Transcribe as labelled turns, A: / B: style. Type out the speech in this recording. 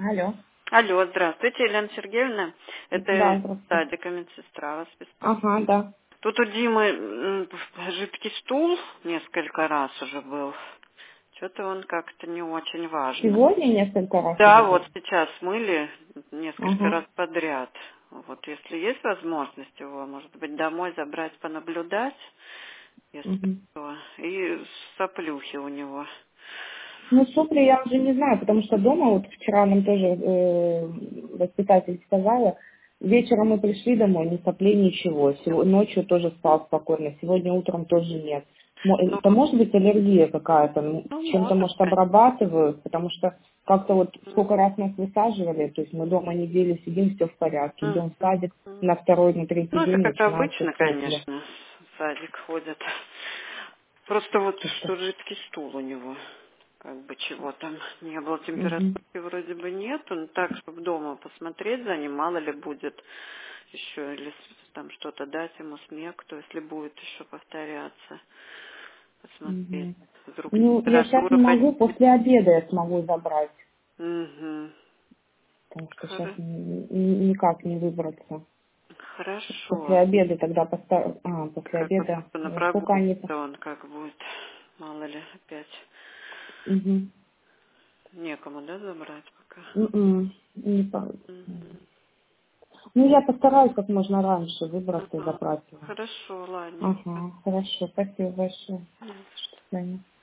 A: Алло.
B: Алло, здравствуйте, Елена Сергеевна.
A: Да,
B: Это
A: здравствуйте.
B: садика медсестра вас беспокоит.
A: Ага, да.
B: Тут у Димы жидкий стул несколько раз уже был. Что-то он как-то не очень важно.
A: Сегодня несколько раз уже
B: Да,
A: был.
B: вот сейчас мыли несколько
A: Ага.
B: раз подряд. Вот если есть возможность его, может быть, домой забрать, понаблюдать, если
A: Мгм.
B: что. И соплюхи у него.
A: Ну, сопли я уже не знаю, потому что дома, вот вчера нам тоже воспитатель сказала, вечером мы пришли домой, ни соплей, ничего. Ночью тоже спал спокойно, сегодня утром тоже нет.
B: Ну,
A: Это может быть аллергия какая-то, чем-то,
B: может,
A: может, обрабатывают, потому что как-то вот сколько раз нас высаживали, то есть мы дома неделю сидим, все в порядке, идем в садик,
B: конечно.
A: на второй, на третий
B: Ну, это
A: день
B: как
A: начинаются
B: обычно,
A: сопли.
B: конечно, в садик ходят. Просто вот
A: Это-
B: что жидкий стул у него, как бы чего там не было,
A: Мгм.
B: температуры вроде бы нет, он так, чтобы дома посмотреть за ним, мало ли будет еще, или там что-то дать ему смех, то если будет еще повторяться, посмотреть,
A: Мгм.
B: вдруг
A: Ну, я сейчас
B: температура
A: не могу,
B: поднимется.
A: после обеда я смогу забрать,
B: Угу.
A: потому что сейчас никак не выбраться. После
B: Хорошо.
A: обеда тогда поставлю, после
B: Как бы
A: обеда,
B: на
A: сколько
B: прогулке
A: они...
B: он как будет, мало ли опять.
A: Мгм.
B: Некому, да, забрать пока?
A: Не по-
B: Мгм.
A: Ну, я постараюсь как можно раньше выбраться и
B: Ага.
A: забрать его.
B: Хорошо, ладненько.
A: Ага, хорошо, спасибо большое.
B: Не за что.
A: До свидания.